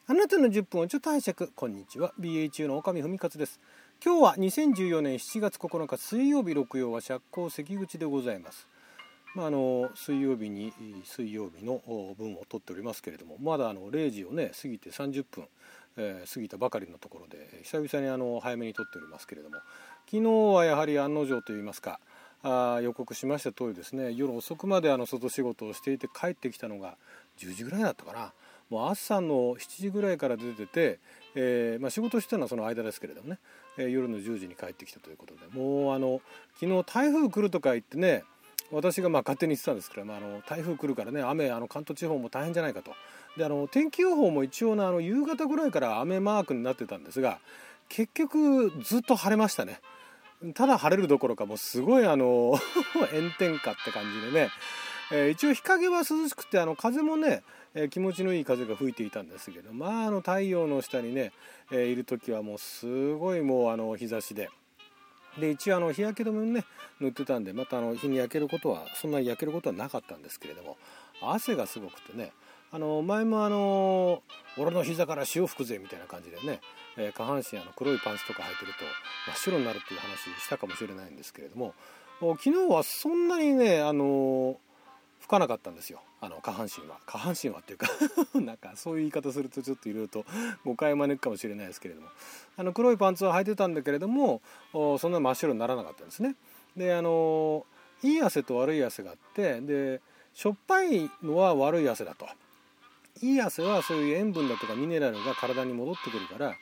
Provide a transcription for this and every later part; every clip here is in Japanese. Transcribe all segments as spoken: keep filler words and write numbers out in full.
あなたのじゅっぷんをちょっと拝借。こんにちは、 ビーエイチユー の岡見文勝です。今日はにせんじゅうよねんしちがつここのか水曜日、六曜は釈光関口でございます。まあ、あの水曜日に水曜日の分を取っておりますけれども、まだあのれいじをね過ぎてさんじゅっぷん、えー、過ぎたばかりのところで久々にあの早めに取っておりますけれども、昨日はやはり案の定といいますか、あ予告しました通りですね、夜遅くまであの外仕事をしていて帰ってきたのがじゅうじぐらいだったかな。もう朝のしちじぐらいから出てて、えーまあ、仕事してたのはその間ですけれどもね、えー、夜のじゅうじに帰ってきたということで、もうあの昨日台風来るとか言ってね、私がまあ勝手に言ってたんですけど、まあ、あの台風来るからね、雨あの関東地方も大変じゃないかと。であの天気予報も一応のあの夕方ぐらいから雨マークになってたんですが、結局ずっと晴れましたね。ただ晴れるどころか、もうすごいあの炎天下って感じでね、えー、一応日陰は涼しくて、あの風もね、えー、気持ちのいい風が吹いていたんですけど、まああの太陽の下にね、えー、いる時はもうすごいもうあの日差しで、で一応あの日焼け止めね塗ってたんで、またあの日に焼けることはそんなに焼けることはなかったんですけれども、汗がすごくてね、あの前もあの俺の膝から潮吹くぜみたいな感じでね、えー、下半身あの黒いパンツとか履いてると真っ白になるっていう話したかもしれないんですけれども、昨日はそんなにねあの吹かなかったんですよ。あの下半身は下半身はっていうかなんかそういう言い方するとちょっといろいろと誤解を招くかもしれないですけれども、あの黒いパンツを履いてたんだけれども、そんな真っ白にならなかったんですね。であのいい汗と悪い汗があって、でしょっぱいのは悪い汗だと、いい汗はそういう塩分だとかミネラルが体に戻ってくるから、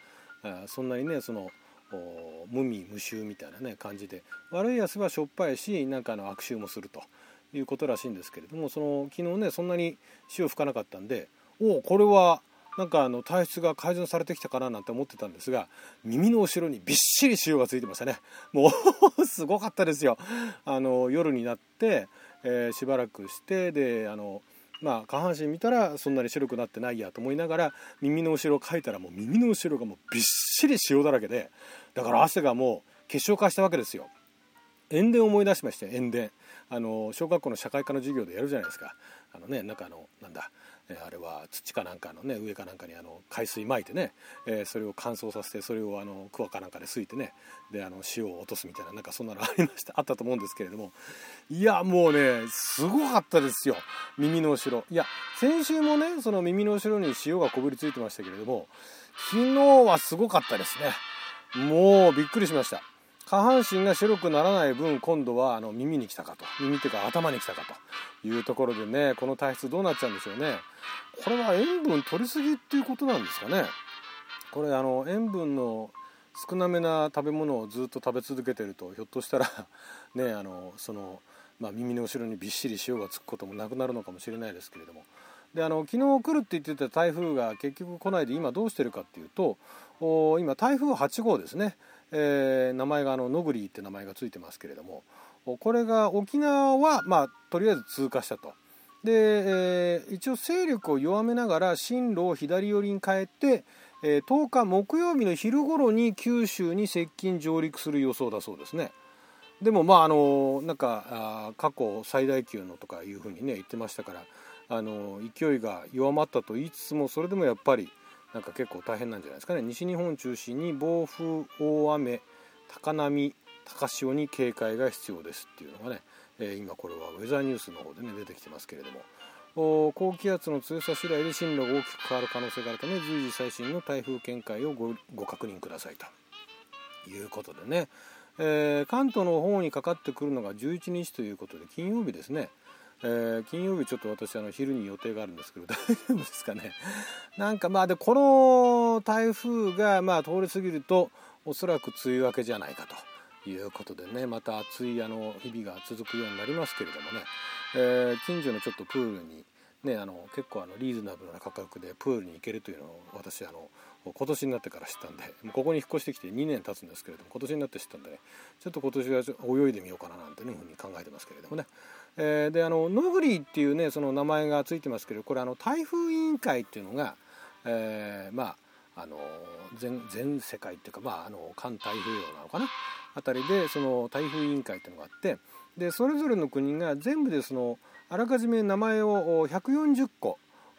あそんなにねその無味無臭みたいなね感じで、悪い汗はしょっぱいし、なんかあの悪臭もするということらしいんですけれども、その昨日ねそんなに潮吹かなかったんで、おこれはなんかあの体質が改善されてきたかななんて思ってたんですが、耳の後ろにびっしり潮がついてましたね。もうすごかったですよ。あの夜になって、えー、しばらくして、であのまあ下半身見たらそんなに白くなってないやと思いながら耳の後ろをかいたら、もう耳の後ろがもうびっしり塩だらけで、だから汗がもう結晶化したわけですよ。塩田を思い出しまして、塩田あの小学校の社会科の授業でやるじゃないですか。あのねなんかあのなんだあれは土かなんかのね上かなんかにあの海水撒いてね、えー、それを乾燥させて、それをあの桑かなんかですいてね、であの塩を落とすみたいな、なんかそんなのありましたあったと思うんですけれども、いやもうねすごかったですよ、耳の後ろ。いや先週もねその耳の後ろに塩がこびりついてましたけれども、昨日はすごかったですね。もうびっくりしました。下半身が白くならない分、今度はあの耳に来たかと、耳っていうか頭に来たかというところでね、この体質どうなっちゃうんでしょうね。これは塩分取りすぎっていうことなんですかね。これあの塩分の少なめな食べ物をずっと食べ続けてると、ひょっとしたらねあのその、まあ、耳の後ろにびっしり塩がつくこともなくなるのかもしれないですけれども、であの昨日来るって言ってた台風が結局来ないで、今どうしてるかっていうと、今台風はちごうですね、えー、名前があのノグリーって名前がついてますけれども、これが沖縄はまあとりあえず通過したと。で、えー、一応勢力を弱めながら進路を左寄りに変えて、えー、とおか木曜日の昼頃に九州に接近上陸する予想だそうですね。でもまああのなんかあ過去最大級のとかいうふうにね言ってましたから、あの勢いが弱まったと言いつつも、それでもやっぱりなんか結構大変なんじゃないですかね。西日本中心に暴風、大雨、高波、高潮に警戒が必要ですっていうのがね、えー、今これはウェザーニュースの方でね出てきてますけれども、高気圧の強さ次第で進路が大きく変わる可能性があるため、随時最新の台風見解を ご, ご確認くださいということでね、えー、関東の方にかかってくるのがじゅういちにちということで、金曜日ですね。えー、金曜日ちょっと私あの昼に予定があるんですけど大丈夫ですかね。なんかまあでこの台風がまあ通り過ぎるとおそらく梅雨明けじゃないかということでね、また暑いあの日々が続くようになりますけれどもね、えー、近所のちょっとプールにね、あの結構あのリーズナブルな価格でプールに行けるというのを私あの今年になってから知ったんで、ここに引っ越してきてにねん経つんですけれども、今年になって知ったんでね、ちょっと今年は泳いでみようかななんていうふうに考えてますけれどもね。えー、であのノグリーっていうねその名前がついてますけど、これあの台風委員会っていうのが、えー、まああの 全, 全世界っていうか、まああの環太平洋なのかなあたりでその台風委員会っていうのがあって、でそれぞれの国が全部でそのあらかじめ名前をひゃくよんじゅっこ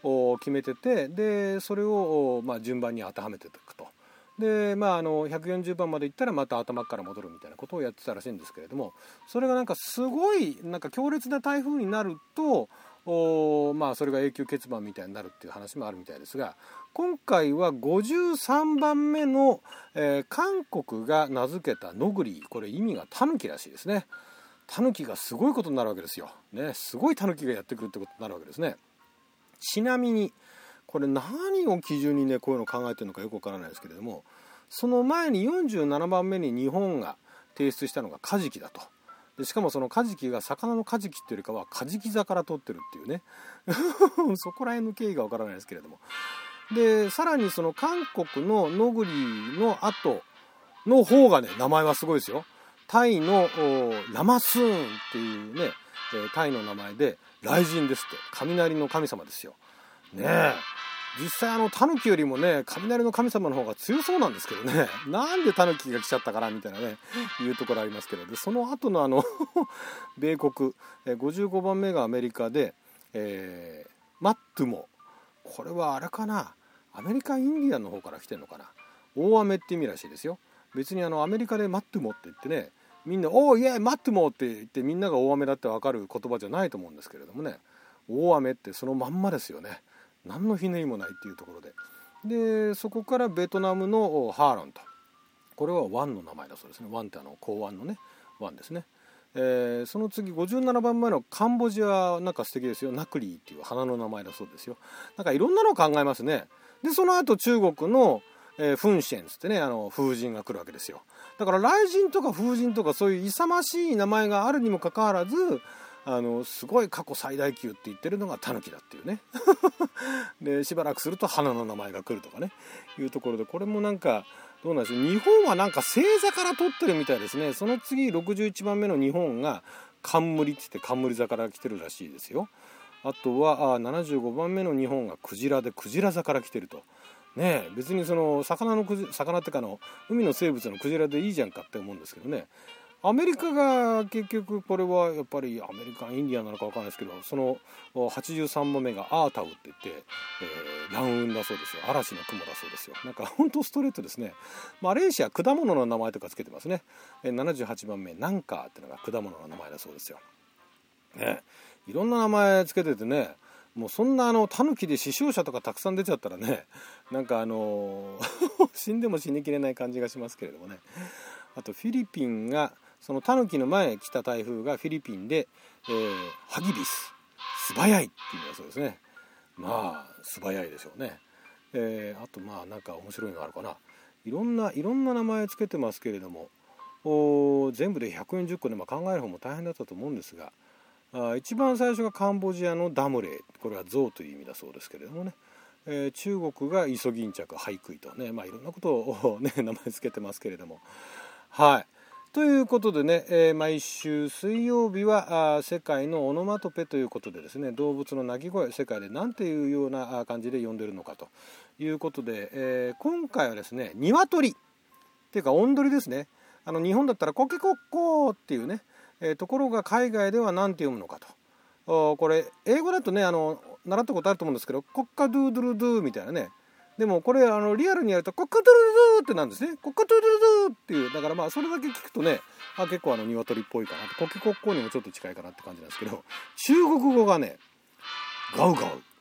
決めてて、でそれをまあ順番に当てはめていくと。でまあ、あのひゃくよんじゅうばんまでいったらまた頭から戻るみたいなことをやってたらしいんですけれども、それがなんかすごいなんか強烈な台風になるとお、まあ、それが永久欠番みたいになるっていう話もあるみたいですが、今回はごじゅうさんばんめの、えー、韓国が名付けたノグリ、これ意味がタヌキらしいですね。タヌキがすごいことになるわけですよ、ね、すごいタヌキがやってくるってことになるわけですね。ちなみにこれ何を基準にねこういうのを考えてるのかよくわからないですけれども、その前によんじゅうななばんめに日本が提出したのがカジキだと。でしかもそのカジキが魚のカジキっていうよりかはカジキ座から取ってるっていうねそこら辺の経緯がわからないですけれども、でさらにその韓国のノグリの後の方がね名前はすごいですよ。タイのラマスーンっていうねタイの名前で雷神ですって、雷の神様ですよね。え実際あのタヌキよりもね雷の神様の方が強そうなんですけどね、なんでタヌキが来ちゃったからみたいなねいうところありますけど、でその後のあの米国ごじゅうごばんめがアメリカで、えー、マットゥモ、これはあれかな、アメリカインディアンの方から来てるのかな、大雨って意味らしいですよ。別にあのアメリカでマットゥモって言ってね、みんなおーイエーイマットゥモって言ってみんなが大雨だって分かる言葉じゃないと思うんですけれどもね、大雨ってそのまんまですよね。何のひねりもないっていうところで、でそこからベトナムのハーロンと、これは湾の名前だそうですね。湾ってあの港湾のね湾ですね。えー、その次ごじゅうななばんめのカンボジア、なんか素敵ですよ。ナクリーっていう花の名前だそうですよ。なんかいろんなのを考えますね。でその後中国の、えー、フンシェンつってね、あの風神が来るわけですよ。だから雷神とか風神とかそういう勇ましい名前があるにもかかわらず、あのすごい過去最大級って言ってるのがタヌキだっていうねでしばらくすると花の名前が来るとかねいうところで、これもなんかどうなんでしょう。日本はなんか星座から取ってるみたいですね。その次ろくじゅういちばんめの日本が冠って言って冠座から来てるらしいですよ。あとはあななじゅうごばんめの日本がクジラでクジラ座から来てるとね。え別にその魚のクジ魚ってかの海の生物のクジラでいいじゃんかって思うんですけどね。アメリカが結局これはやっぱりアメリカンインディアンなのか分からないですけど、そのはちじゅうさんばんめがアータウって言って、えー、乱雲だそうですよ。嵐の雲だそうですよ。なんか本当ストレートですね。マレーシア果物の名前とかつけてますね。ななじゅうはちばんめナンカーっていうのが果物の名前だそうですよ、ね、いろんな名前つけててね、もうそんなあのタヌキで死傷者とかたくさん出ちゃったらね、なんかあのー、死んでも死にきれない感じがしますけれどもね。あとフィリピンがそのタヌキの前来た台風がフィリピンで、えー、ハギビス素早いっていうのはそうですね。まあ素早いでしょうね。えー、あとまあなんか面白いのあるかな。いろんないろんな名前つけてますけれども、お全部でひゃくよんじゅっこで、まあ、考える方も大変だったと思うんですが、あ一番最初がカンボジアのダムレイ、これは象という意味だそうですけれどもね、えー、中国がイソギンチャクハイクイとね、まあいろんなことを、ね、名前つけてますけれども、はいということでね、えー、毎週水曜日はあ世界のオノマトペということでですね、動物の鳴き声世界で何ていうような感じで呼んでるのかということで、えー、今回はですね鶏っていうか音鳥ですね。あの日本だったらコケコッコーっていうね、えー、ところが海外では何て読むのかと。おこれ英語だとねあの習ったことあると思うんですけど、コッカドゥードゥルドゥみたいなね。でもこれあのリアルにやるとコッカドゥルドゥってなんですね。コッカドゥルドゥっていう、だからまあそれだけ聞くとね、あ結構あの鶏っぽいかなと、コケコッコーにもちょっと近いかなって感じなんですけど、中国語がねガウガウ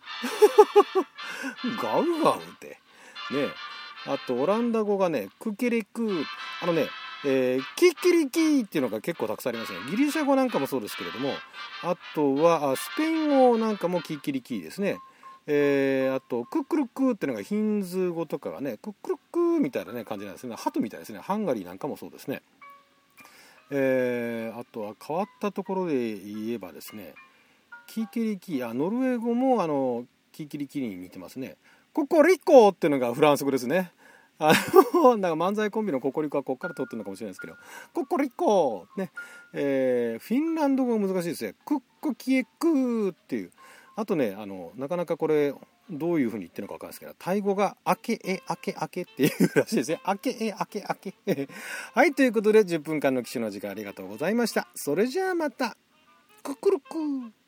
ガウガウってね。あとオランダ語がねクケレク、あのね、えー、キッキリキーっていうのが結構たくさんありますね。ギリシャ語なんかもそうですけれども、あとはスペイン語なんかもキッキリキーですね。えー、あとクックルックっていうのがヒンズー語とかがねクックルックみたいな、ね、感じなんですね。ハトみたいですね。ハンガリーなんかもそうですね。えー、あとは変わったところで言えばですね、キーキリキー、あノルウェー語もあのキーキリキーに似てますね。ココリコっていうのがフランス語ですね。あのなんか漫才コンビのココリコはここから取ってるのかもしれないですけど、ココリコね、えー、フィンランド語が難しいですね。クックキエクーっていう。あとねあのなかなかこれどういう風に言ってるのか分かんないですけど、タイ語がアケエアケアケっていうらしいですね。アケエアケアケはいということでじゅっぷんかんの騎手の時間ありがとうございました。それじゃあまたククルクー。